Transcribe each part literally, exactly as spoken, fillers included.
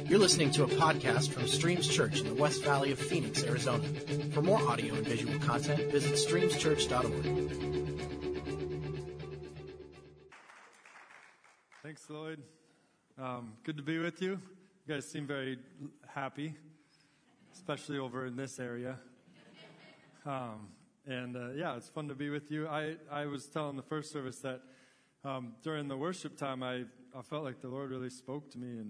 You're listening to a podcast from Streams Church in the West Valley of Phoenix, Arizona. For more audio and visual content, visit streams church dot org. Thanks, Lloyd. Um, good to be with you. You guys seem very happy, especially over in this area. Um, and uh, yeah, it's fun to be with you. I, I was telling the first service that um, during the worship time, I I felt like the Lord really spoke to me, and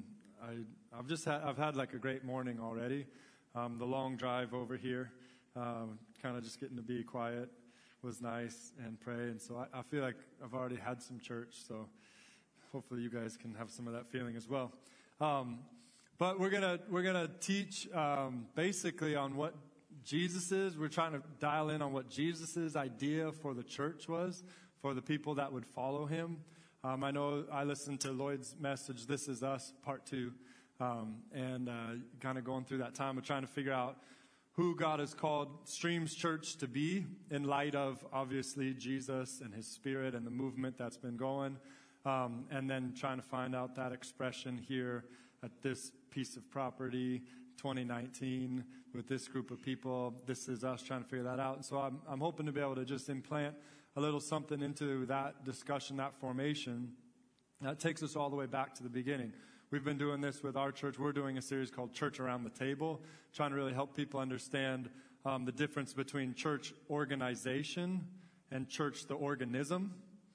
I I've just had I've had like a great morning already. Um, the long drive over here, um, kind of just getting to be quiet was nice and pray, and so I, I feel like I've already had some church. So hopefully you guys can have some of that feeling as well. Um, but we're gonna we're gonna teach um, basically on what Jesus is. We're trying to dial in on what Jesus' idea for the church was, for the people that would follow him. Um, I know I listened to Lloyd's message, This Is Us, part two, um, and uh, kind of going through that time of trying to figure out who God has called Streams Church to be in light of, obviously, Jesus and his Spirit and the movement that's been going, um, and then trying to find out that expression here at this piece of property, twenty nineteen, with this group of people. This is us trying to figure that out. And so I'm, I'm hoping to be able to just implant a little something into that discussion, that formation. That takes us all the way back to the beginning. We've been doing this with our church. We're doing a series called Church Around the Table, trying to really help people understand um, the difference between church organization and church the organism.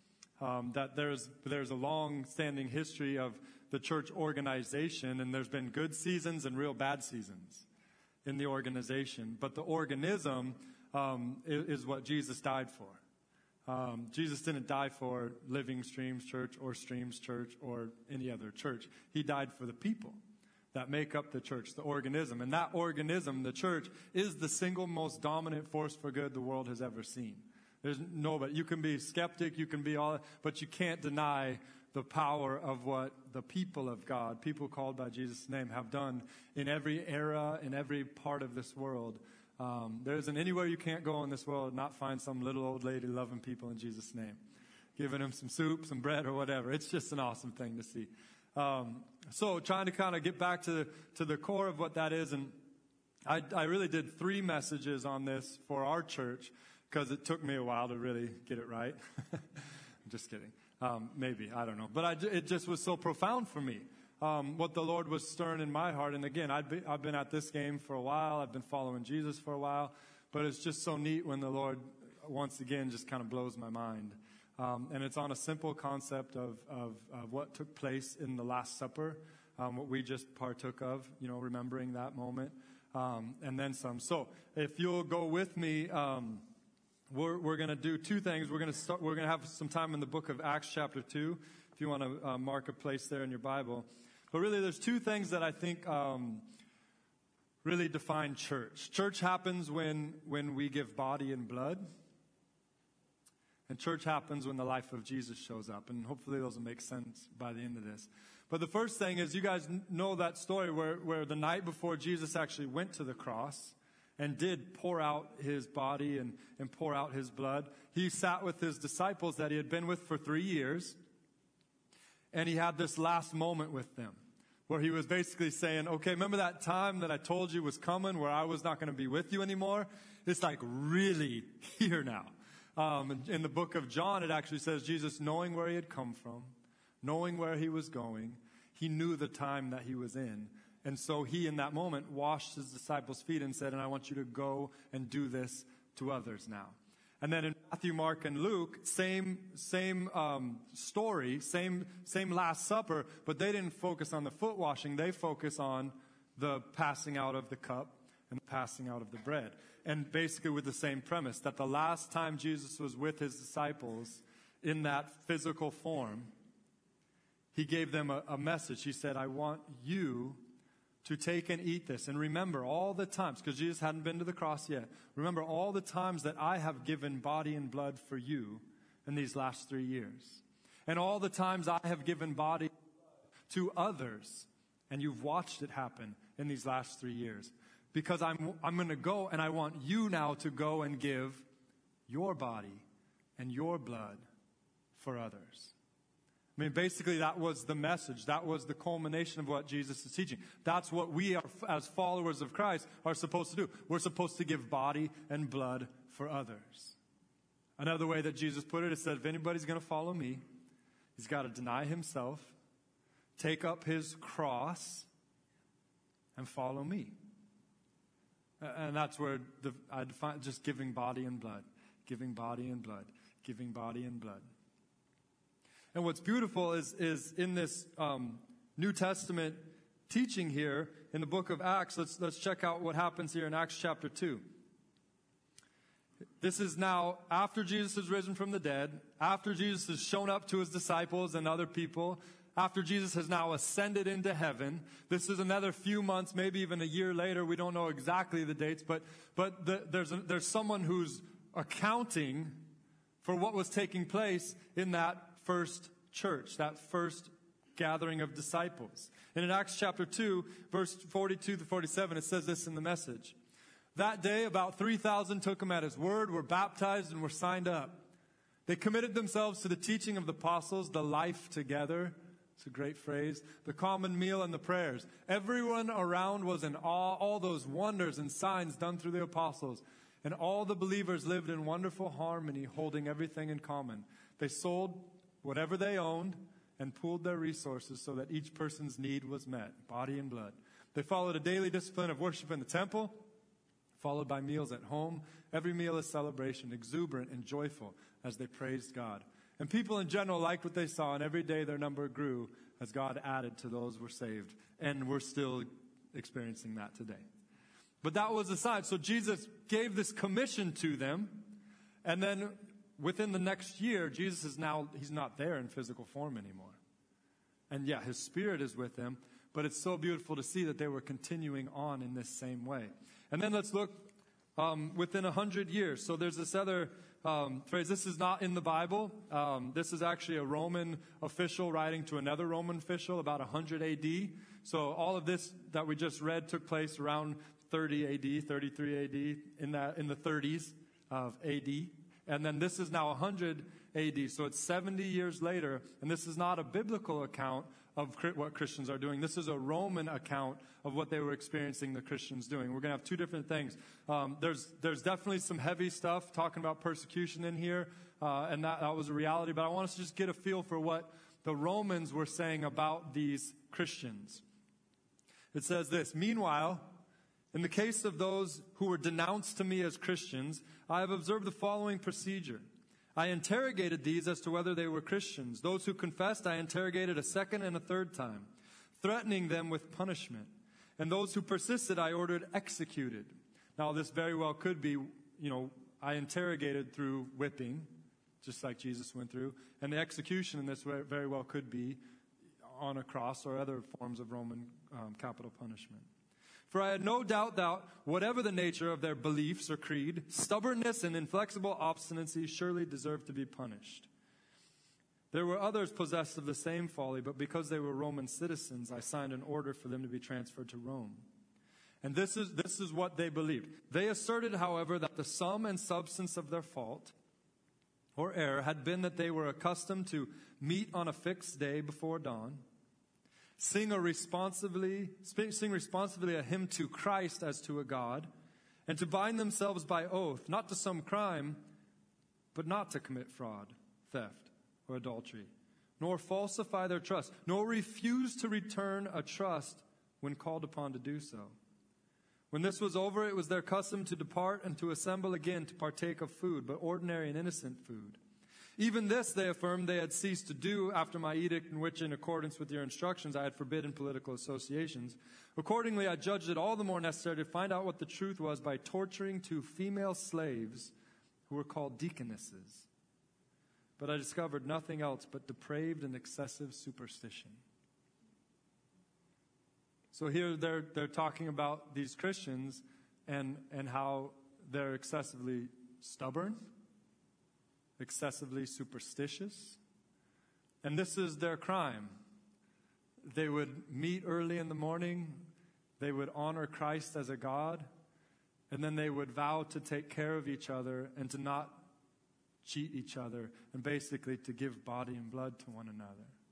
Um, that there's there's a long-standing history of the church organization, and there's been good seasons and real bad seasons in the organization. But the organism um, is, is what Jesus died for. Um, Jesus didn't die for Living Streams Church or Streams Church or any other church. He died for the people that make up the church, the organism. And that organism, the church, is the single most dominant force for good the world has ever seen. There's nobody. You can be skeptic, you can be all, but you can't deny the power of what the people of God, people called by Jesus' name, have done in every era, in every part of this world. Um, there isn't anywhere you can't go in this world and not find some little old lady loving people in Jesus' name, giving them some soup, some bread, or whatever. It's just an awesome thing to see. Um, so trying to kind of get back to the, to the core of what that is, and I, I really did three messages on this for our church because it took me a while to really get it right. I'm just kidding. Um, maybe, I don't know. But I, it just was so profound for me. Um, what the Lord was stirring in my heart. And again, I'd be, I've been at this game for a while. I've been following Jesus for a while. But it's just so neat when the Lord, once again, just kind of blows my mind. Um, and it's on a simple concept of, of, of what took place in the Last Supper, um, what we just partook of, you know, remembering that moment, um, and then some. So if you'll go with me, um, we're, we're going to do two things. We're going to start, we're going to have some time in the book of Acts chapter two, if you want to uh, mark a place there in your Bible. But really, there's two things that I think um, really define church. Church happens when when we give body and blood. And church happens when the life of Jesus shows up. And hopefully those will make sense by the end of this. But the first thing is, you guys know that story where, where the night before Jesus actually went to the cross and did pour out his body and, and pour out his blood. He sat with his disciples that he had been with for three years. And he had this last moment with them where he was basically saying, okay, remember that time that I told you was coming where I was not going to be with you anymore? It's like really here now. Um, in, in the book of John, it actually says Jesus, knowing where he had come from, knowing where he was going, he knew the time that he was in. And so he, in that moment, washed his disciples' feet and said, and I want you to go and do this to others now. And then in Matthew, Mark, and Luke, same same um, story, same same Last Supper, but they didn't focus on the foot washing. They focus on the passing out of the cup and the passing out of the bread. And basically with the same premise, that the last time Jesus was with his disciples in that physical form, he gave them a, a message. He said, I want you to take and eat this. And remember all the times, because Jesus hadn't been to the cross yet, remember all the times that I have given body and blood for you in these last three years. And all the times I have given body to others, and you've watched it happen in these last three years. Because I'm, I'm going to go, and I want you now to go and give your body and your blood for others. I mean, basically, that was the message. That was the culmination of what Jesus is teaching. That's what we, are, as followers of Christ, are supposed to do. We're supposed to give body and blood for others. Another way that Jesus put it is that if anybody's going to follow me, he's got to deny himself, take up his cross, and follow me. And that's where the, I define just giving body and blood, giving body and blood, giving body and blood. And what's beautiful is, is in this um, New Testament teaching here in the book of Acts, let's, let's check out what happens here in Acts chapter two. This is now after Jesus has risen from the dead, after Jesus has shown up to his disciples and other people, after Jesus has now ascended into heaven. This is another few months, maybe even a year later. We don't know exactly the dates, but, but the, there's, a, there's someone who's accounting for what was taking place in that first church, that first gathering of disciples. And in Acts chapter two, verse forty-two to forty-seven, it says this in the Message. That day, about three thousand took him at his word, were baptized, and were signed up. They committed themselves to the teaching of the apostles, the life together. It's a great phrase. The common meal and the prayers. Everyone around was in awe, all those wonders and signs done through the apostles. And all the believers lived in wonderful harmony, holding everything in common. They sold whatever they owned and pooled their resources so that each person's need was met, body and blood. They followed a daily discipline of worship in the temple, followed by meals at home. Every meal is celebration, exuberant and joyful as they praised God. And people in general liked what they saw, and every day their number grew as God added to those who were saved. And we're still experiencing that today. But that was a sign. So Jesus gave this commission to them, and then within the next year, Jesus is now, he's not there in physical form anymore. And yeah, his spirit is with them, but it's so beautiful to see that they were continuing on in this same way. And then let's look um, within a hundred years. So there's this other um, phrase. This is not in the Bible. Um, this is actually a Roman official writing to another Roman official about one hundred A D. So all of this that we just read took place around thirty A D, thirty-three A D, in that in the thirties of A D. And then this is now one hundred A D. So it's seventy years later, and this is not a biblical account of what Christians are doing. This is a Roman account of what they were experiencing the Christians doing. We're going to have two different things. Um, there's there's definitely some heavy stuff talking about persecution in here, uh, and that, that was a reality. But I want us to just get a feel for what the Romans were saying about these Christians. It says this, meanwhile, in the case of those who were denounced to me as Christians, I have observed the following procedure. I interrogated these as to whether they were Christians. Those who confessed, I interrogated a second and a third time, threatening them with punishment. And those who persisted, I ordered executed. Now, this very well could be, you know, I interrogated through whipping, just like Jesus went through. And the execution in this very well could be on a cross or other forms of Roman um, capital punishment. For I had no doubt that whatever the nature of their beliefs or creed, stubbornness and inflexible obstinacy surely deserved to be punished. There were others possessed of the same folly, but because they were Roman citizens, I signed an order for them to be transferred to Rome. And this is, this is what they believed. They asserted, however, that the sum and substance of their fault or error had been that they were accustomed to meet on a fixed day before dawn, Sing, a responsibly, sing responsibly a hymn to Christ as to a God, and to bind themselves by oath, not to some crime, but not to commit fraud, theft, or adultery, nor falsify their trust, nor refuse to return a trust when called upon to do so. When this was over, it was their custom to depart and to assemble again to partake of food, but ordinary and innocent food. Even this, they affirmed, they had ceased to do after my edict, in which, in accordance with your instructions, I had forbidden political associations. Accordingly, I judged it all the more necessary to find out what the truth was by torturing two female slaves who were called deaconesses. But I discovered nothing else but depraved and excessive superstition. So here they're, they're talking about these Christians and, and how they're excessively stubborn, excessively superstitious. And this is their crime. They would meet early in the morning. They would honor Christ as a God. And then they would vow to take care of each other and to not cheat each other, and basically to give body and blood to one another.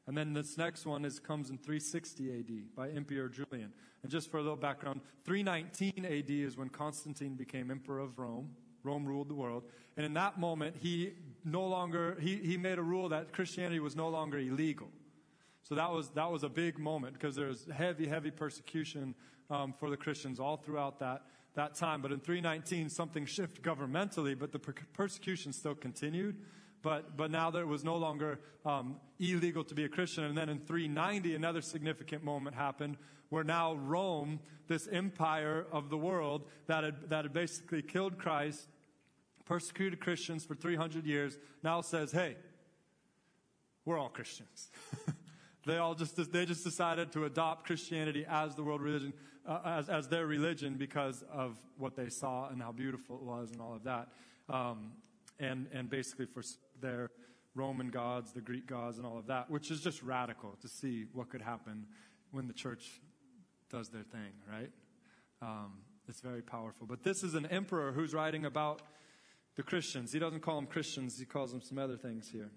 And then this next one is comes in three sixty A D by Emperor Julian. And just for a little background, three nineteen A D is when Constantine became emperor of Rome. Rome ruled the world. And in that moment, he no longer, he, he made a rule that Christianity was no longer illegal. So that was that was a big moment because there was heavy, heavy persecution um, for the Christians all throughout that, that time. But in three nineteen, something shifted governmentally, but the per- persecution still continued. But but now there was no longer um, illegal to be a Christian. And then in three ninety, another significant moment happened where now Rome, this empire of the world that had, that had basically killed Christ, persecuted Christians for three hundred years, now says, hey, we're all Christians. They all just they just decided to adopt Christianity as the world religion, uh, as as their religion because of what they saw and how beautiful it was and all of that, um, and and basically for their Roman gods, the Greek gods, and all of that, which is just radical to see what could happen when the church does their thing, right? Um, it's very powerful. But this is an emperor who's writing about the Christians. He doesn't call them Christians; he calls them some other things here.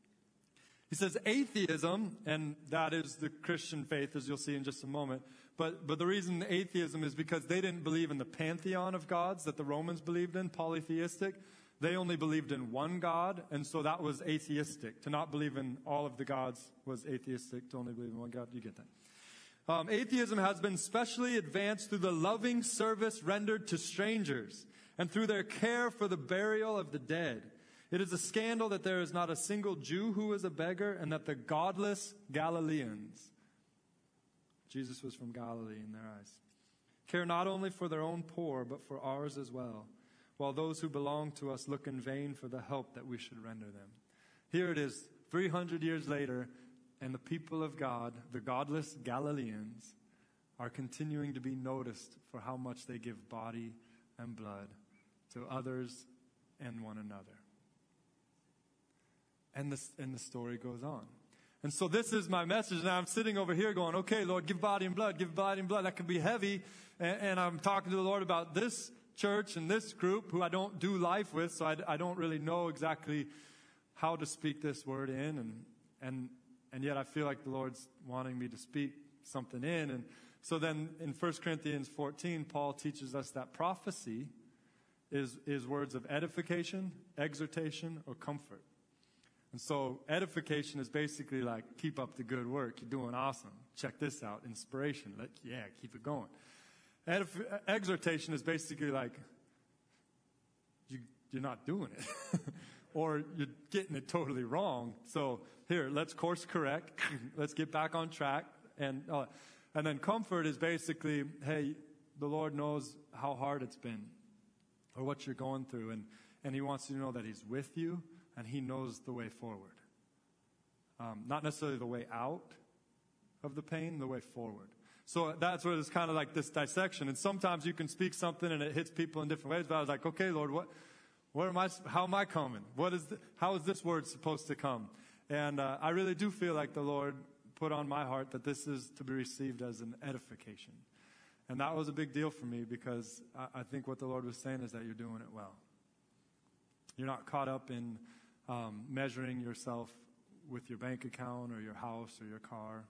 He says atheism, and that is the Christian faith, as you'll see in just a moment. But but the reason atheism is because they didn't believe in the pantheon of gods that the Romans believed in, polytheistic. They only believed in one God, and so that was atheistic. To not believe in all of the gods was atheistic. To only believe in one God, you get that. Um, atheism has been specially advanced through the loving service rendered to strangers and through their care for the burial of the dead. It is a scandal that there is not a single Jew who is a beggar, and that the godless Galileans, Jesus was from Galilee in their eyes, care not only for their own poor, but for ours as well, while those who belong to us look in vain for the help that we should render them. Here it is, three hundred years later, and the people of God, the godless Galileans, are continuing to be noticed for how much they give body and blood to others and one another. And the, and the story goes on. And so this is my message. Now I'm sitting over here going, okay, Lord, give body and blood, give body and blood. That can be heavy. And, and I'm talking to the Lord about this church and this group who I don't do life with, so I, I don't really know exactly how to speak this word in. And, and, and yet I feel like the Lord's wanting me to speak something in. And so then in First Corinthians fourteen, Paul teaches us that prophecy is, is words of edification, exhortation, or comfort. And so edification is basically like, keep up the good work. You're doing awesome. Check this out. Inspiration. Like, yeah, keep it going. Edif- exhortation is basically like, you, you're not doing it. Or you're getting it totally wrong. So here, let's course correct. Let's get back on track. And, uh, and then comfort is basically, hey, the Lord knows how hard it's been or what you're going through. And, and he wants you to know that he's with you. And he knows the way forward. Um, not necessarily the way out of the pain, the way forward. So that's where it's kind of like this dissection. And sometimes you can speak something and it hits people in different ways. But I was like, okay, Lord, what, what am I, how am I coming? What is the, how is this word supposed to come? And uh, I really do feel like the Lord put on my heart that this is to be received as an edification. And that was a big deal for me because I, I think what the Lord was saying is that you're doing it well. You're not caught up in Um, measuring yourself with your bank account or your house or your car.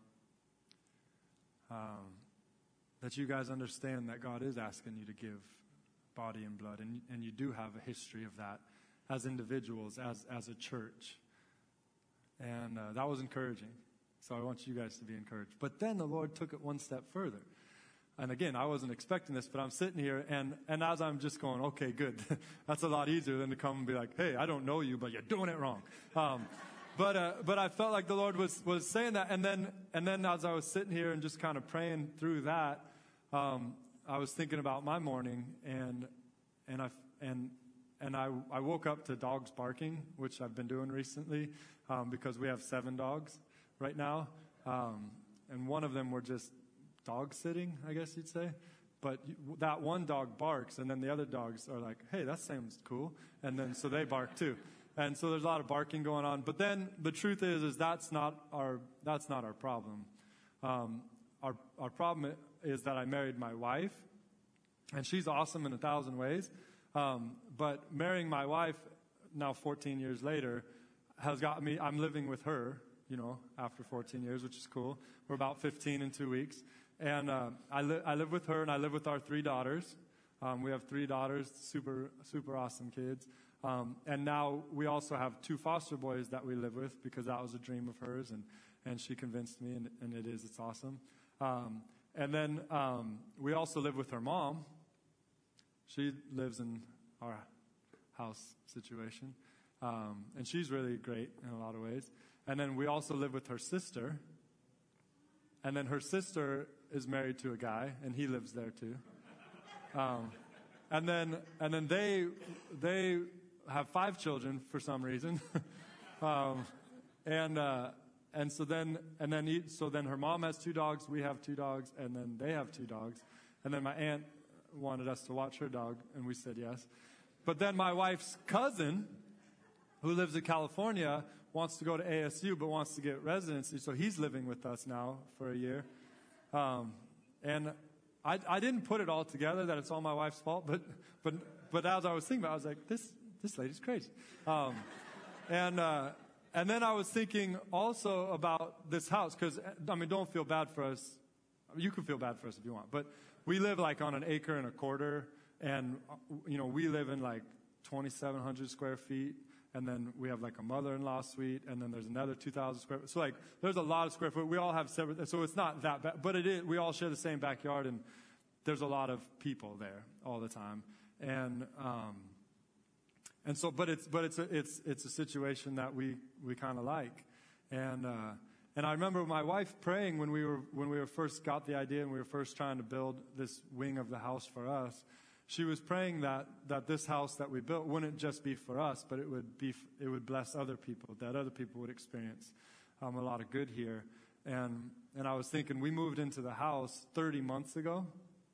Um, that you guys understand that God is asking you to give body and blood. And, and you do have a history of that as individuals, as, as a church. And uh, that was encouraging. So I want you guys to be encouraged. But then the Lord took it one step further. And again, I wasn't expecting this, but I'm sitting here, and, and as I'm just going, okay, good. That's a lot easier than to come and be like, hey, I don't know you, but you're doing it wrong. Um, but uh, but I felt like the Lord was, was saying that. And then and then as I was sitting here and just kind of praying through that, um, I was thinking about my morning, and and I and and I I woke up to dogs barking, which I've been doing recently, um, because we have seven dogs right now, um, and one of them were just dog sitting, I guess you'd say. But that one dog barks, and then the other dogs are like, hey, that sounds cool. And then so they bark too. And so there's a lot of barking going on. But then the truth is, is that's not our, that's not our problem. Um, our, our problem is that I married my wife, and she's awesome in a thousand ways. Um, but marrying my wife now fourteen years later has got me, I'm living with her you know, after fourteen years, which is cool. We're about fifteen in two weeks. And uh, I, li- I live with her, and I live with our three daughters. Um, we have three daughters, super, super awesome kids. Um, and now we also have two foster boys that we live with because that was a dream of hers, and, and she convinced me, and, and it is. It's awesome. Um, and then um, we also live with her mom. She lives in our house situation, um, and she's really great in a lot of ways. And then we also live with her sister, and then her sister is married to a guy, and he lives there too. Um, and then and then they they have five children for some reason, um, and uh, and so then and then he, so then her mom has two dogs, we have two dogs, and then they have two dogs, and then my aunt wanted us to watch her dog, and we said yes. But then my wife's cousin, who lives in California, wants to go to A S U but wants to get residency, so he's living with us now for a year. Um, and I, I didn't put it all together that it's all my wife's fault, but but but as I was thinking about it, I was like, this this lady's crazy. Um, and uh, and then I was thinking also about this house, because, I mean, don't feel bad for us. You can feel bad for us if you want, but we live like on an acre and a quarter, and, you know, we live in like twenty-seven hundred square feet. And then we have like a mother-in-law suite, and then there's another two thousand square foot. So like, there's a lot of square foot. We all have separate, so it's not that bad, but it is, we all share the same backyard, and there's a lot of people there all the time. And, um, and so, but it's, but it's a, it's, it's a situation that we, we kind of like. And, uh, and I remember my wife praying when we were, when we were first got the idea and we were first trying to build this wing of the house for us. She was praying that, that this house that we built wouldn't just be for us, but it would be, it would bless other people, that other people would experience um, a lot of good here. And, and I was thinking, we moved into the house thirty months ago.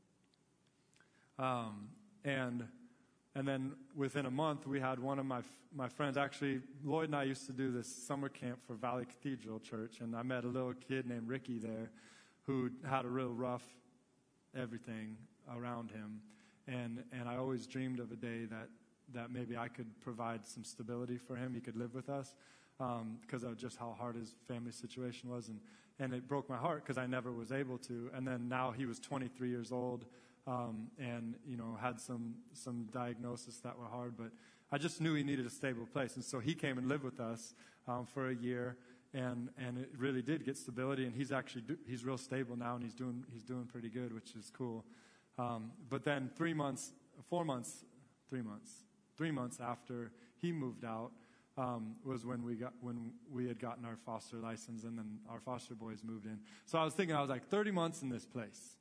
Um, and, and then within a month, we had one of my, my friends, actually, Lloyd and I used to do this summer camp for Valley Cathedral Church. And I met a little kid named Ricky there who had a real rough everything around him. And and I always dreamed of a day that, that maybe I could provide some stability for him. He could live with us because um, of just how hard his family situation was. And, and it broke my heart because I never was able to. And then now he was twenty-three years old um, and, you know, had some, some diagnoses that were hard. But I just knew he needed a stable place. And so he came and lived with us um, for a year. And and it really did get stability. And he's actually, do, he's real stable now, and he's doing he's doing pretty good, which is cool. Um, but then three months, four months, three months, three months after he moved out um, was when we got when we had gotten our foster license, and then our foster boys moved in. So I was thinking, I was like, thirty months in this place,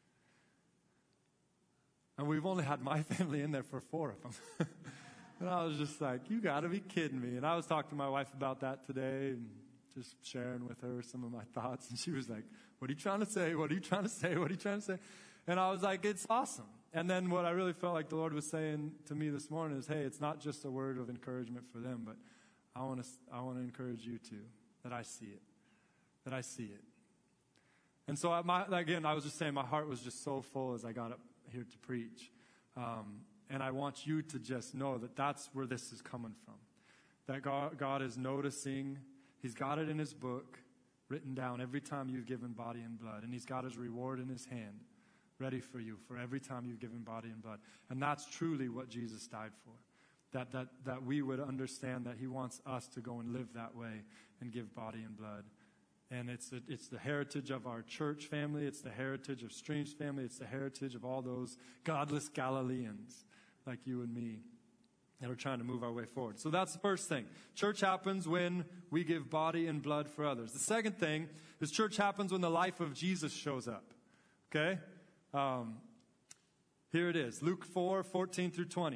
and we've only had my family in there for four of them. And I was just like, you got to be kidding me. And I was talking to my wife about that today, and just sharing with her some of my thoughts, and she was like, "What are you trying to say? What are you trying to say? What are you trying to say?" And I was like, it's awesome. And then what I really felt like the Lord was saying to me this morning is, hey, it's not just a word of encouragement for them, but I want to I want to encourage you too, that I see it, that I see it. And so, I, my, again, I was just saying my heart was just so full as I got up here to preach. Um, and I want you to just know that that's where this is coming from, that God, God is noticing. He's got it in his book, written down every time you've given body and blood, and he's got his reward in his hand, ready for you for every time you've given body and blood. And that's truly what Jesus died for. That that that we would understand that he wants us to go and live that way and give body and blood. And it's a, it's the heritage of our church family. It's the heritage of Streams family. It's the heritage of all those godless Galileans like you and me that are trying to move our way forward. So that's the first thing. Church happens when we give body and blood for others. The second thing is church happens when the life of Jesus shows up. Okay? Um, here it is, Luke four, fourteen through twenty.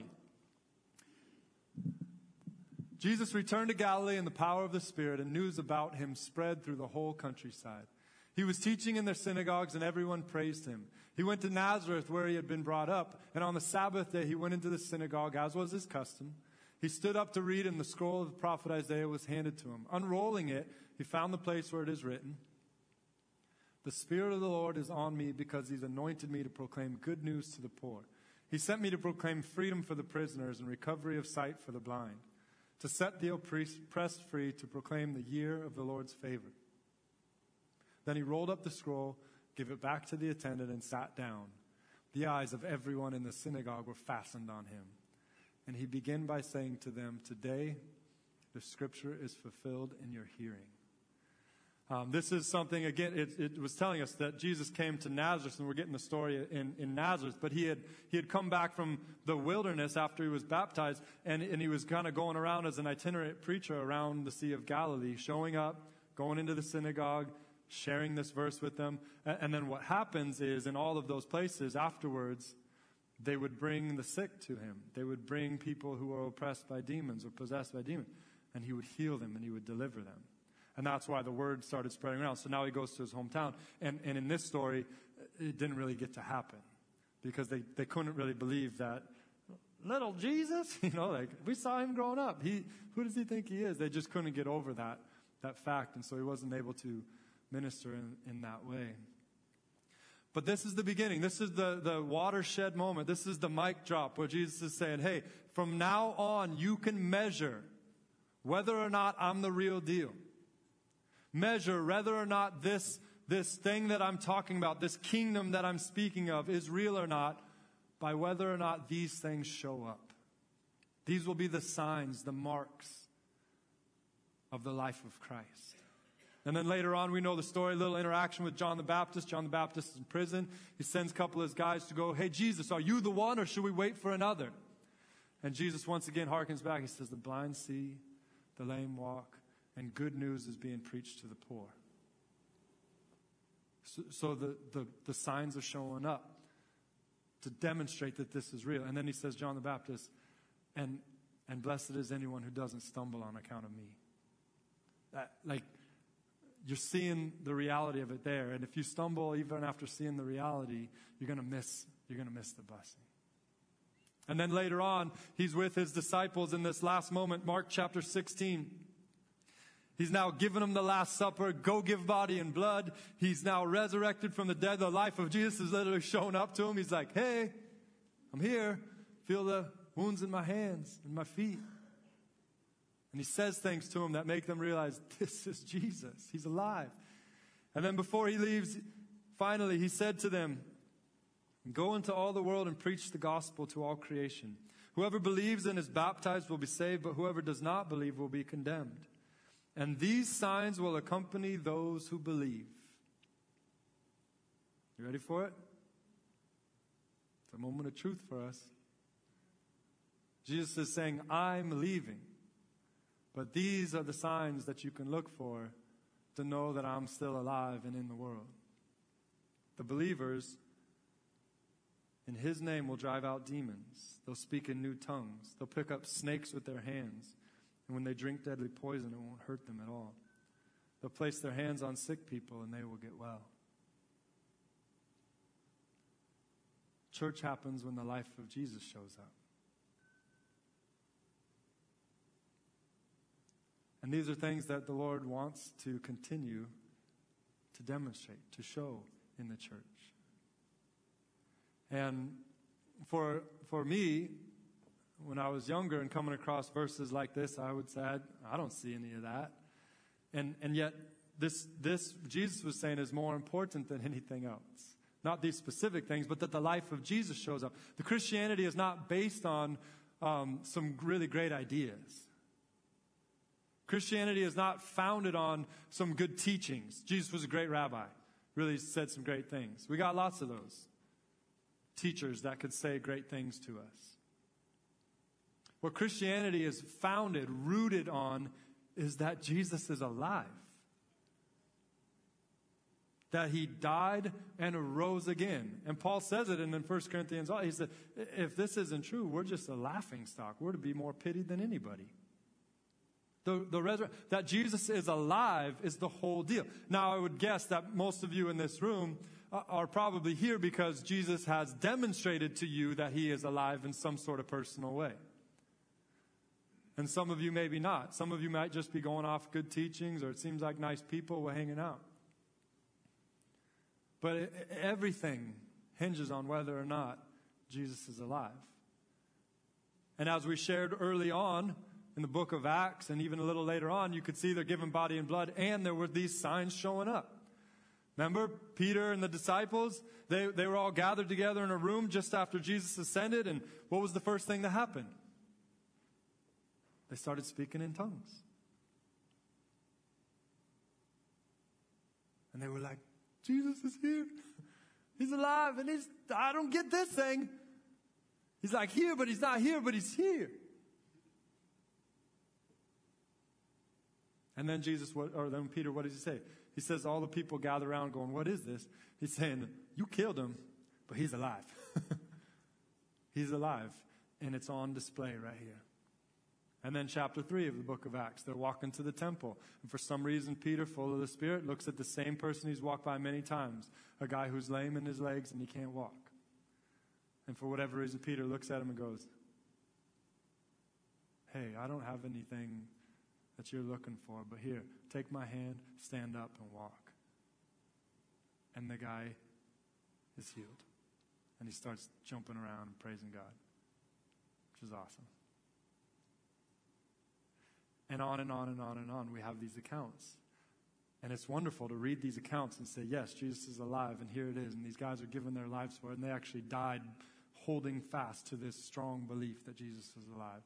Jesus returned to Galilee in the power of the Spirit, and news about him spread through the whole countryside. He was teaching in their synagogues, and everyone praised him. He went to Nazareth, where he had been brought up, and on the Sabbath day he went into the synagogue, as was his custom. He stood up to read, and the scroll of the prophet Isaiah was handed to him. Unrolling it, he found the place where it is written, "The Spirit of the Lord is on me because he's anointed me to proclaim good news to the poor. He sent me to proclaim freedom for the prisoners and recovery of sight for the blind, to set the oppressed free, to proclaim the year of the Lord's favor. Then he rolled up the scroll, gave it back to the attendant, and sat down. The eyes of everyone in the synagogue were fastened on him. And he began by saying to them, "Today the scripture is fulfilled in your hearing." Um, this is something, again, it, it was telling us that Jesus came to Nazareth, and we're getting the story in, in Nazareth, but he had he had come back from the wilderness after he was baptized, and, and he was kind of going around as an itinerant preacher around the Sea of Galilee, showing up, going into the synagogue, sharing this verse with them. And, and then what happens is, in all of those places afterwards, they would bring the sick to him. They would bring people who were oppressed by demons or possessed by demons, and he would heal them and he would deliver them. And that's why the word started spreading around. So now he goes to his hometown. And, and in this story, it didn't really get to happen because they, they couldn't really believe that little Jesus, you know, like we saw him growing up. He, who does he think he is? They just couldn't get over that, that fact. And so he wasn't able to minister in, in that way. But this is the beginning. This is the, the watershed moment. This is the mic drop where Jesus is saying, hey, from now on, you can measure whether or not I'm the real deal. Measure whether or not this, this thing that I'm talking about, this kingdom that I'm speaking of, is real or not by whether or not these things show up. These will be the signs, the marks of the life of Christ. And then later on, we know the story, a little interaction with John the Baptist. John the Baptist is in prison. He sends a couple of his guys to go, hey, Jesus, are you the one or should we wait for another? And Jesus once again harkens back. He says, the blind see, the lame walk, and good news is being preached to the poor. So, so the, the, the signs are showing up to demonstrate that this is real. And then he says, John the Baptist, and and blessed is anyone who doesn't stumble on account of me. That, like, you're seeing the reality of it there. And if you stumble even after seeing the reality, you're going to miss, you're going to miss the blessing. And then later on, he's with his disciples in this last moment, Mark chapter sixteen. He's now given them the Last Supper. Go give body and blood. He's now resurrected from the dead. The life of Jesus is literally shown up to him. He's like, hey, I'm here. Feel the wounds in my hands and my feet. And he says things to them that make them realize this is Jesus. He's alive. And then before he leaves, finally, he said to them, go into all the world and preach the gospel to all creation. Whoever believes and is baptized will be saved, but whoever does not believe will be condemned. And these signs will accompany those who believe. You ready for it? It's a moment of truth for us. Jesus is saying, I'm leaving. But these are the signs that you can look for to know that I'm still alive and in the world. The believers, in his name, will drive out demons. They'll speak in new tongues. They'll pick up snakes with their hands. And when they drink deadly poison, it won't hurt them at all. They'll place their hands on sick people and they will get well. Church happens when the life of Jesus shows up. And these are things that the Lord wants to continue to demonstrate, to show in the church. And for, for me, when I was younger and coming across verses like this, I would say, I, I don't see any of that. And and yet, this this Jesus was saying is more important than anything else. Not these specific things, but that the life of Jesus shows up. The Christianity is not based on um, some really great ideas. Christianity is not founded on some good teachings. Jesus was a great rabbi. Really said some great things. We got lots of those teachers that could say great things to us. What Christianity is founded, rooted on, is that Jesus is alive. That he died and arose again. And Paul says it in First Corinthians. He said, if this isn't true, we're just a laughingstock. We're to be more pitied than anybody. The, the resur- that Jesus is alive is the whole deal. Now, I would guess that most of you in this room are probably here because Jesus has demonstrated to you that he is alive in some sort of personal way. And some of you maybe not. Some of you might just be going off good teachings, or it seems like nice people were hanging out. But it, everything hinges on whether or not Jesus is alive. And as we shared early on, in the book of Acts, and even a little later on, you could see they're given body and blood, and there were these signs showing up. Remember, Peter and the disciples, they, they were all gathered together in a room just after Jesus ascended, and what was the first thing that happened? They started speaking in tongues. And they were like, Jesus is here. He's alive, and he's, I don't get this thing. He's like here, but he's not here, but he's here. And then Jesus, or then Peter, what does he say? He says all the people gather around going, what is this? He's saying, you killed him, but he's alive. He's alive. And it's on display right here. And then chapter three of the book of Acts, they're walking to the temple. And for some reason, Peter, full of the Spirit, looks at the same person he's walked by many times. A guy who's lame in his legs and he can't walk. And for whatever reason, Peter looks at him and goes, hey, I don't have anything that you're looking for, but here, take my hand, stand up, and walk. And the guy is healed. And he starts jumping around and praising God, which is awesome. And on and on and on and on, we have these accounts. And it's wonderful to read these accounts and say, yes, Jesus is alive, and here it is. And these guys are giving their lives for it, and they actually died holding fast to this strong belief that Jesus is alive.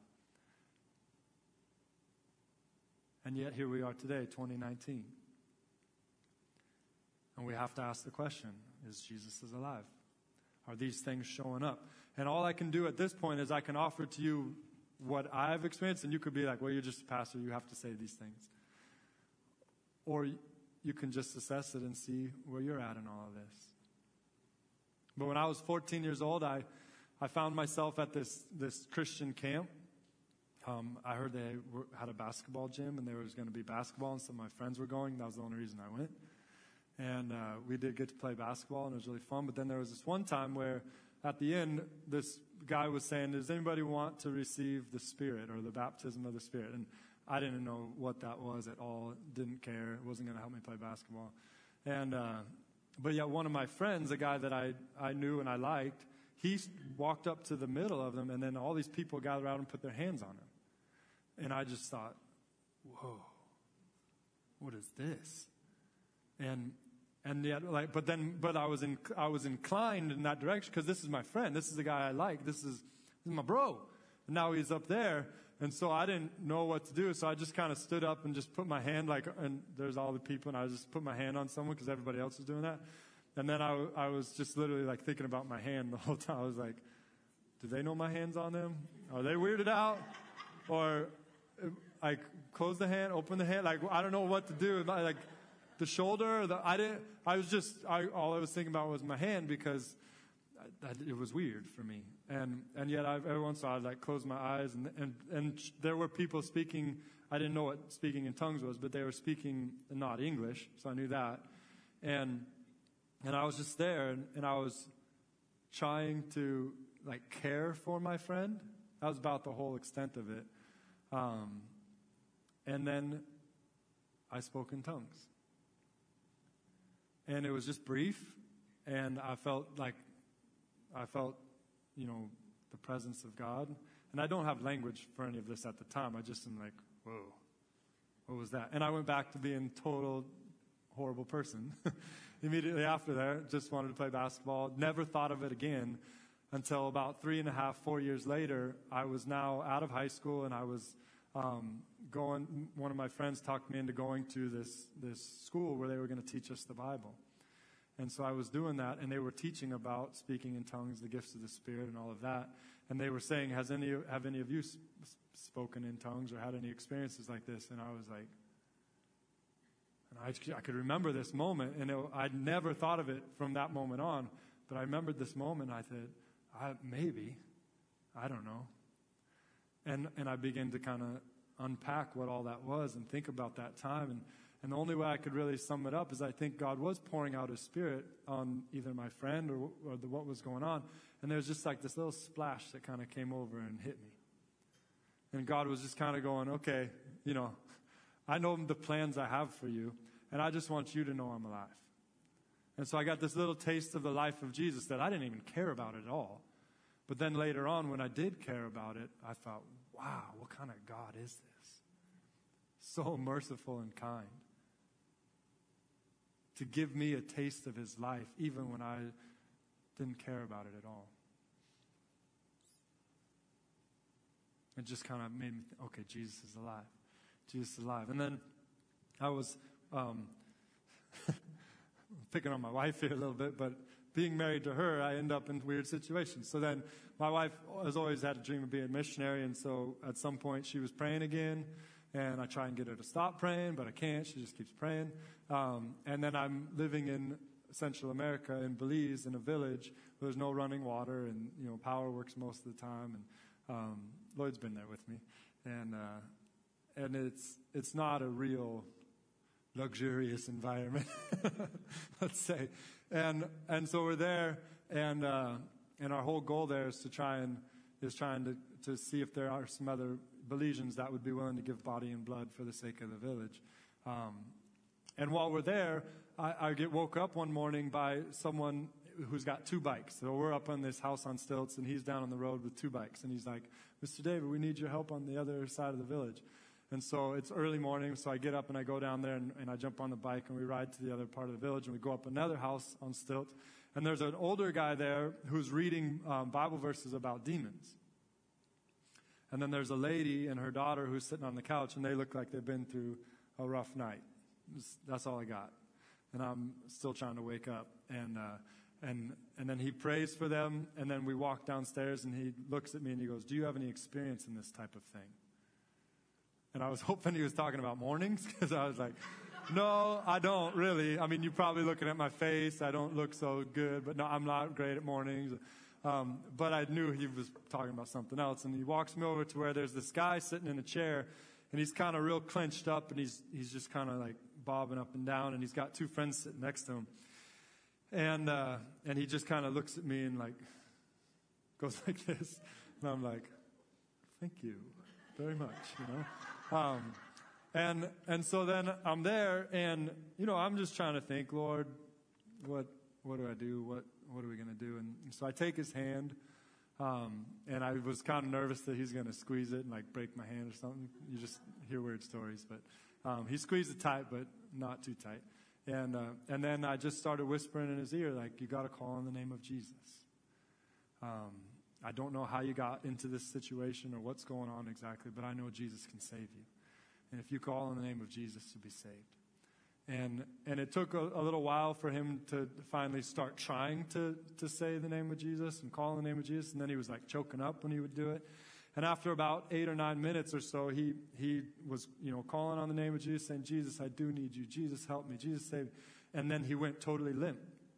And yet here we are today, twenty nineteen. And we have to ask the question, is Jesus is alive? Are these things showing up? And all I can do at this point is I can offer to you what I've experienced, and you could be like, well, you're just a pastor, you have to say these things. Or you can just assess it and see where you're at in all of this. But when I was fourteen years old, I, I found myself at this, this Christian camp. Um, I heard they were, had a basketball gym, and there was going to be basketball, and some of my friends were going. That was the only reason I went. And uh, we did get to play basketball, and it was really fun. But then there was this one time where at the end, this guy was saying, does anybody want to receive the Spirit or the baptism of the Spirit? And I didn't know what that was at all. Didn't care. It wasn't going to help me play basketball. And uh, but yet one of my friends, a guy that I, I knew and I liked, he walked up to the middle of them, and then all these people gathered around and put their hands on him. And I just thought, whoa, what is this? And and yet, like, but then, but I was in, I was inclined in that direction because this is my friend. This is the guy I like. This is, this is my bro. And now he's up there, and so I didn't know what to do. So I just kind of stood up and just put my hand, like, and there's all the people, and I just put my hand on someone because everybody else was doing that. And then I, I was just literally like thinking about my hand the whole time. I was like, do they know my hand's on them? Are they weirded out? Or like close the hand, open the hand. Like, I don't know what to do. Like the shoulder, the, I didn't, I was just, I, all I was thinking about was my hand because I, I, it was weird for me. And, and yet I, every once in a while I'd like close my eyes and, and, and there were people speaking. I didn't know what speaking in tongues was, but they were speaking not English. So I knew that. And, and I was just there and, and I was trying to like care for my friend. That was about the whole extent of it. Um, and then I spoke in tongues. And it was just brief, and I felt like, I felt, you know, the presence of God. And I don't have language for any of this at the time. I just am like, whoa, what was that? And I went back to being total horrible person. Immediately after that, just wanted to play basketball. Never thought of it again until about three and a half, four years later. I was now out of high school, and I was um, going. One of my friends talked me into going to this this school where they were going to teach us the Bible. And so I was doing that, and they were teaching about speaking in tongues, the gifts of the Spirit, and all of that. And they were saying, "Has any have any of you sp- spoken in tongues or had any experiences like this?" And I was like, and I, I could remember this moment, and it, I'd never thought of it from that moment on. But I remembered this moment. And I said, I, "Maybe, I don't know." And and I began to kind of unpack what all that was and think about that time. And, and the only way I could really sum it up is I think God was pouring out His Spirit on either my friend or, or the, what was going on. And there was just like this little splash that kind of came over and hit me. And God was just kind of going, okay, you know, I know the plans I have for you, and I just want you to know I'm alive. And so I got this little taste of the life of Jesus that I didn't even care about at all. But then later on, when I did care about it, I thought, wow, wow, what kind of God is this? So merciful and kind. To give me a taste of his life, even when I didn't care about it at all. It just kind of made me think, okay, Jesus is alive. Jesus is alive. And then I was um, picking on my wife here a little bit, but being married to her, I end up in weird situations. So then my wife has always had a dream of being a missionary, and so at some point she was praying again, and I try and get her to stop praying, but I can't. She just keeps praying. Um, and then I'm living in Central America, in Belize, in a village where there's no running water, and you know power works most of the time. And um, Lloyd's been there with me, and uh, and it's it's not a real luxurious environment, let's say. And and so we're there, and uh, and our whole goal there is to try and is trying to, to see if there are some other Belizeans that would be willing to give body and blood for the sake of the village. Um, and while we're there, I, I get woke up one morning by someone who's got two bikes. So we're up on this house on stilts, and he's down on the road with two bikes. And he's like, Mister David, we need your help on the other side of the village. And so it's early morning, so I get up and I go down there, and, and I jump on the bike, and we ride to the other part of the village, and we go up another house on stilts. And there's an older guy there who's reading um, Bible verses about demons. And then there's a lady and her daughter who's sitting on the couch, and they look like they've been through a rough night. Just, that's all I got. And I'm still trying to wake up. And uh, and and then he prays for them, and then we walk downstairs, and he looks at me, and he goes, do you have any experience in this type of thing? And I was hoping he was talking about mornings, because I was like, no, I don't really. I mean, you're probably looking at my face. I don't look so good, but no, I'm not great at mornings. Um, but I knew he was talking about something else. And he walks me over to where there's this guy sitting in a chair, and he's kind of real clenched up, and he's he's just kind of like bobbing up and down, and he's got two friends sitting next to him. And uh, and he just kind of looks at me and like goes like this, and I'm like, thank you very much, you know. Um, and and so then I'm there, and you know I'm just trying to think, Lord, what what do I do? What what are we gonna do? And so I take his hand, um, and I was kind of nervous that he's gonna squeeze it and like break my hand or something. You just hear weird stories, but um, he squeezed it tight, but not too tight. And uh, and then I just started whispering in his ear, like, you got to call on the name of Jesus. Um, I don't know how you got into this situation or what's going on exactly, but I know Jesus can save you. And if you call on the name of Jesus, you'll be saved. And and it took a, a little while for him to finally start trying to, to say the name of Jesus and call on the name of Jesus. And then he was like choking up when he would do it. And after about eight or nine minutes or so, he he was, you know, calling on the name of Jesus, saying, Jesus, I do need you. Jesus, help me. Jesus, save me. And then he went totally limp.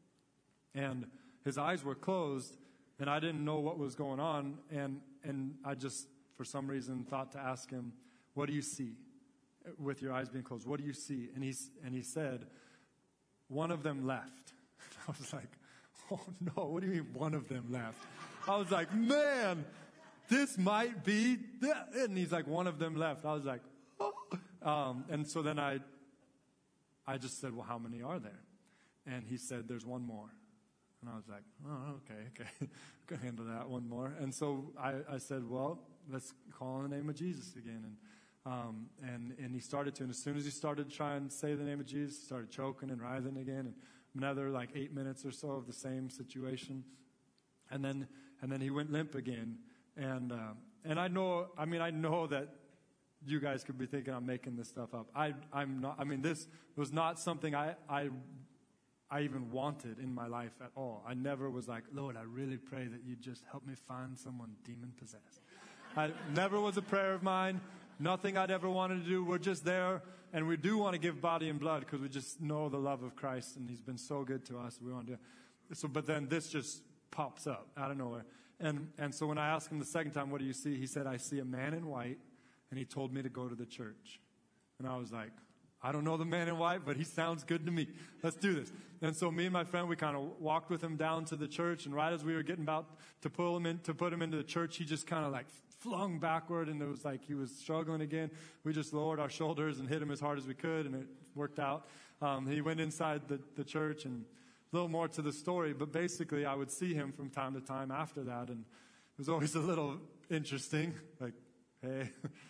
And his eyes were closed, and I didn't know what was going on. And, and I just, for some reason, thought to ask him, what do you see with your eyes being closed? What do you see? And, he's, and he said, one of them left. I was like, oh, no, what do you mean one of them left? I was like, man, this might be that. And he's like, one of them left. I was like, oh. Um, and so then I, I just said, well, how many are there? And he said, there's one more. And I was like, oh, okay, okay. Could handle that, one more. And so I, I said, well, let's call on the name of Jesus again. And um, and and he started to. And as soon as he started trying to say the name of Jesus, he started choking and writhing again. And another like eight minutes or so of the same situation. And then and then he went limp again. And uh, and I know, I mean, I know that you guys could be thinking I'm making this stuff up. I I'm not. I mean, this was not something I I. I even wanted in my life at all. I never was like, Lord, I really pray that you just help me find someone demon-possessed. I never was a prayer of mine. Nothing I'd ever wanted to do. We're just there, and we do want to give body and blood because we just know the love of Christ, and he's been so good to us. We want to. So, but then this just pops up out of nowhere. And, and so when I asked him the second time, what do you see? He said, I see a man in white, and he told me to go to the church. And I was like, I don't know the man in white, but he sounds good to me. Let's do this. And so me and my friend, we kind of walked with him down to the church. And right as we were getting about to pull him in, to put him into the church, he just kind of like flung backward. And it was like he was struggling again. We just lowered our shoulders and hit him as hard as we could. And it worked out. Um, he went inside the, the church, and a little more to the story. But basically, I would see him from time to time after that. And it was always a little interesting. Like, Hey,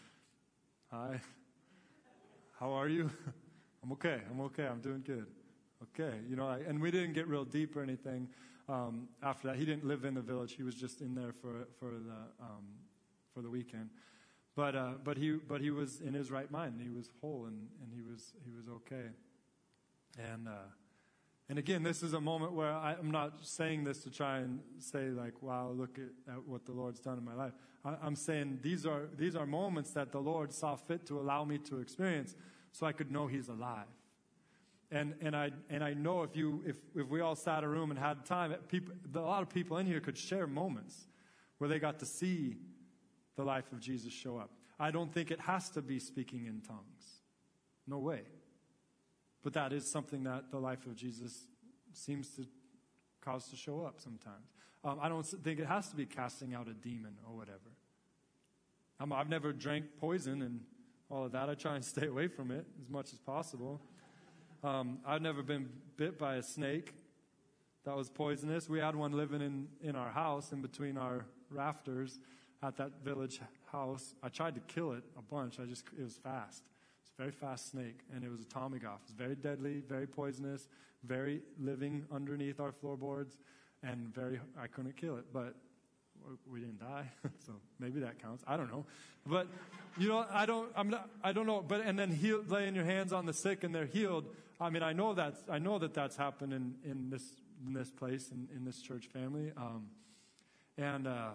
hi, how are you? I'm okay, I'm okay, I'm doing good. Okay, you know, I, and we didn't get real deep or anything um, after that. He didn't live in the village. He was just in there for for the um, for the weekend. But uh, but he but he was in his right mind. He was whole and, and he was he was okay. And uh, and again, this is a moment where I, I'm not saying this to try and say like, wow, look at, at what the Lord's done in my life. I, I'm saying these are these are moments that the Lord saw fit to allow me to experience, so I could know He's alive. And and I and I know if you if if we all sat in a room and had time, people, a lot of people in here could share moments where they got to see the life of Jesus show up. I don't think it has to be speaking in tongues. No way. But that is something that the life of Jesus seems to cause to show up sometimes. Um, I don't think it has to be casting out a demon or whatever. Um, I've never drank poison and all of that. I try and stay away from it as much as possible. Um, I've never been bit by a snake that was poisonous. We had one living in, in our house in between our rafters at that village house. I tried to kill it a bunch. I just, it was fast. It's a very fast snake, and it was a Tommy Goff. It was very deadly, very poisonous, very living underneath our floorboards, and very, I couldn't kill it, but we didn't die, so maybe that counts. I don't know, but you know, I don't, I'm not, I don't know. But and then heal, laying your hands on the sick and they're healed. I mean, I know that's, I know that that's happened in, in this in this place in, in this church family, um, and uh,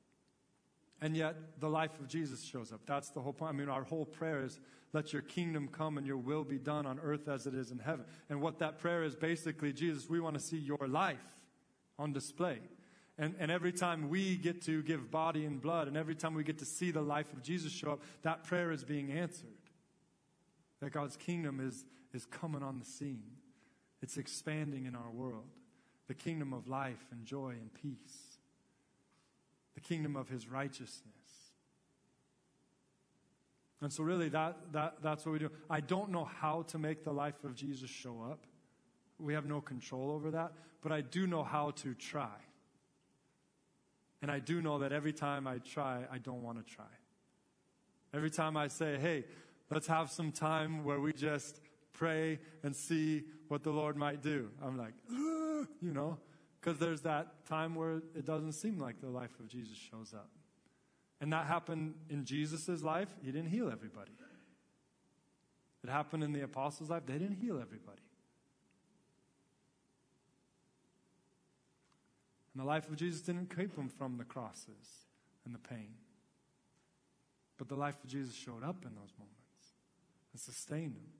and yet the life of Jesus shows up. That's the whole point. I mean, our whole prayer is, let your kingdom come and your will be done on earth as it is in heaven. And what that prayer is basically, Jesus, we want to see your life on display. And, and every time we get to give body and blood, and every time we get to see the life of Jesus show up, that prayer is being answered. That God's kingdom is, is coming on the scene. It's expanding in our world. The kingdom of life and joy and peace. The kingdom of His righteousness. And so really that, that that's what we do. I don't know how to make the life of Jesus show up. We have no control over that. But I do know how to try. And I do know that every time I try, I don't want to try. Every time I say, hey, let's have some time where we just pray and see what the Lord might do. I'm like, you know, because there's that time where it doesn't seem like the life of Jesus shows up. And that happened in Jesus' life. He didn't heal everybody. It happened in the apostles' life. They didn't heal everybody. And the life of Jesus didn't keep Him from the crosses and the pain. But the life of Jesus showed up in those moments and sustained Him.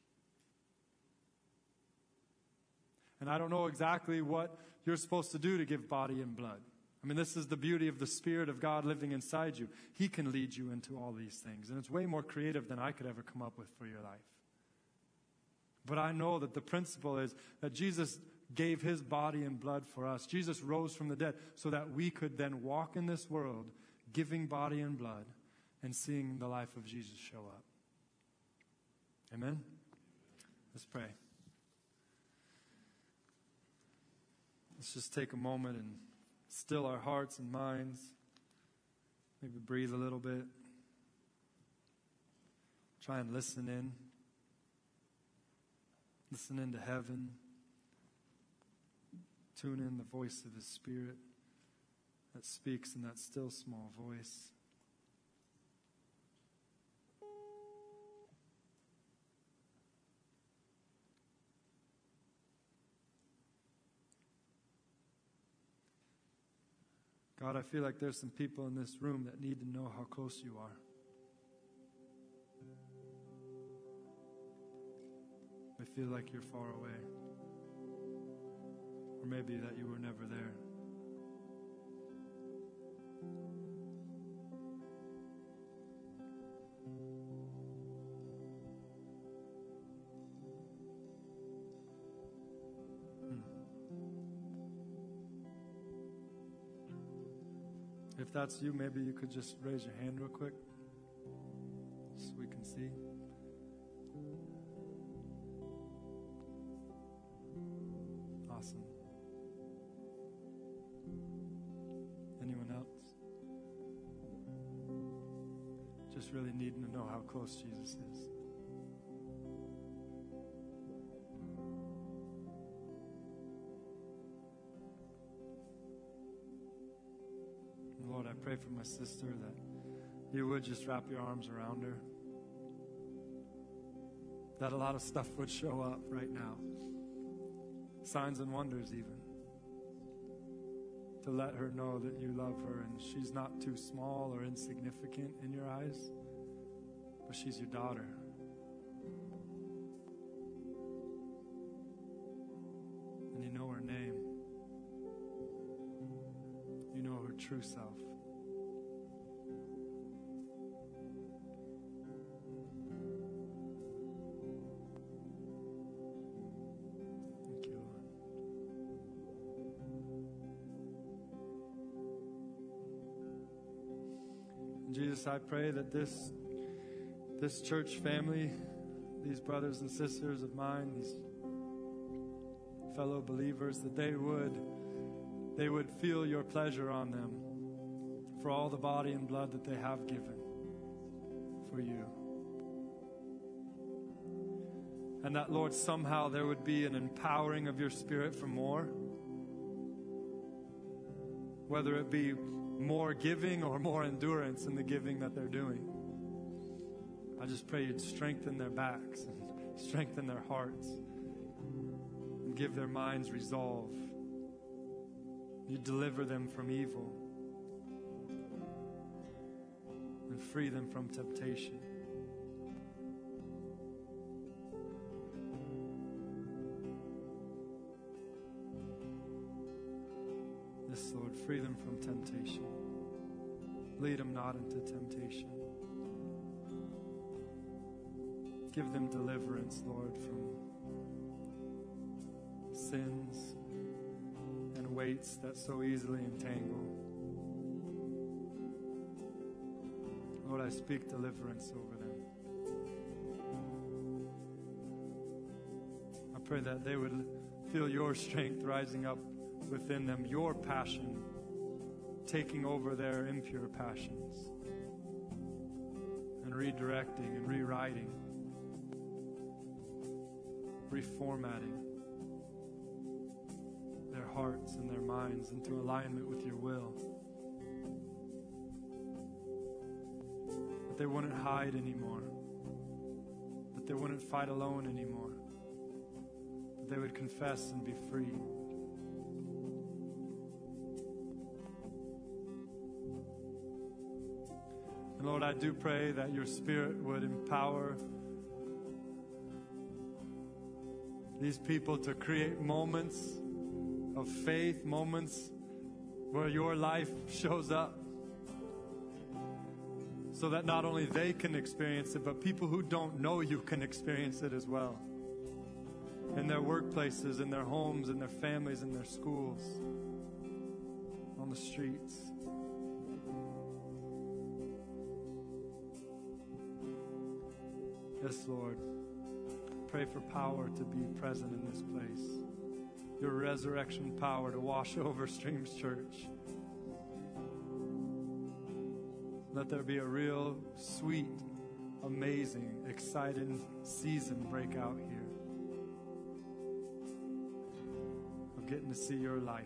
And I don't know exactly what you're supposed to do to give body and blood. I mean, this is the beauty of the Spirit of God living inside you. He can lead you into all these things. And it's way more creative than I could ever come up with for your life. But I know that the principle is that Jesus gave His body and blood for us. Jesus rose from the dead so that we could then walk in this world giving body and blood and seeing the life of Jesus show up. Amen? Let's pray. Let's just take a moment and still our hearts and minds. Maybe breathe a little bit. Try and listen in. Listen into heaven. Tune in the voice of His Spirit that speaks in that still small voice. God, I feel like there's some people in this room that need to know how close You are. They feel like You're far away. Or maybe that You were never there. If that's you, maybe you could just raise your hand real quick so we can see. Awesome. Anyone else? just really needing to know how close Jesus is. Lord, I pray for my sister that you would just wrap your arms around her. That a lot of stuff would show up right now. Signs and wonders even. To let her know that you love her and she's not too small or insignificant in your eyes, but she's your daughter. And you know her name. You know her true self. Jesus, I pray that this this church family, these brothers and sisters of mine, these fellow believers, that they would they would feel your pleasure on them for all the body and blood that they have given for you. And that, Lord, somehow there would be an empowering of your Spirit for more, whether it be more giving or more endurance in the giving that they're doing. I just pray you'd strengthen their backs and strengthen their hearts and give their minds resolve. You deliver them from evil and free them from temptation. Yes, Lord, free them from temptation. Lead them not into temptation. Give them deliverance, Lord, from sins and weights that so easily entangle. Lord, I speak deliverance over them. I pray that they would feel your strength rising up within them, your passion taking over their impure passions and redirecting and rewriting, reformatting their hearts and their minds into alignment with your will. That they wouldn't hide anymore, that they wouldn't fight alone anymore, that they would confess and be free. And Lord, I do pray that your Spirit would empower these people to create moments of faith, moments where your life shows up, so that not only they can experience it, but people who don't know you can experience it as well. In their workplaces, in their homes, in their families, in their schools, on the streets. Yes, Lord. Pray for power to be present in this place. Your resurrection power to wash over Streams Church. Let there be a real sweet, amazing, exciting season break out here of getting to see your life.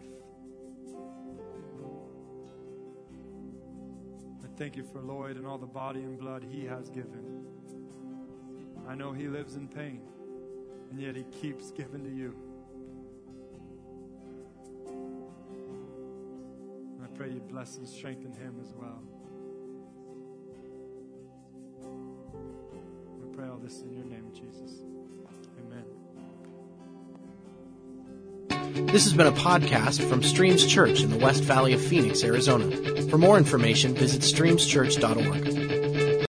I thank you for Lloyd and all the body and blood he has given. I know he lives in pain, and yet he keeps giving to you. And I pray you bless and strengthen him as well. I pray all this in your name, Jesus. Amen. This has been a podcast from Streams Church in the West Valley of Phoenix, Arizona. For more information, visit streams church dot org.